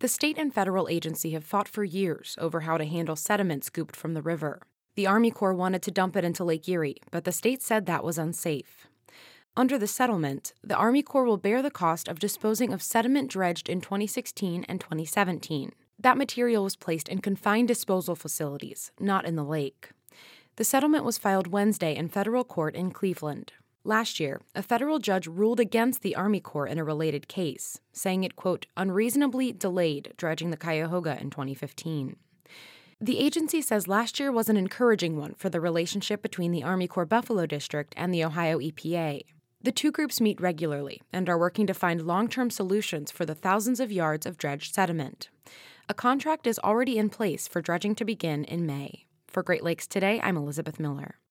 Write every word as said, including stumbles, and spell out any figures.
The state and federal agency have fought for years over how to handle sediment scooped from the river. The Army Corps wanted to dump it into Lake Erie, but the state said that was unsafe. Under the settlement, the Army Corps will bear the cost of disposing of sediment dredged in twenty sixteen and twenty seventeen. That material was placed in confined disposal facilities, not in the lake. The settlement was filed Wednesday in federal court in Cleveland. Last year, a federal judge ruled against the Army Corps in a related case, saying it, quote, unreasonably delayed dredging the Cuyahoga in twenty fifteen. The agency says last year was an encouraging one for the relationship between the Army Corps Buffalo District and the Ohio E P A. The two groups meet regularly and are working to find long-term solutions for the thousands of yards of dredged sediment. A contract is already in place for dredging to begin in May. For Great Lakes Today, I'm Elizabeth Miller.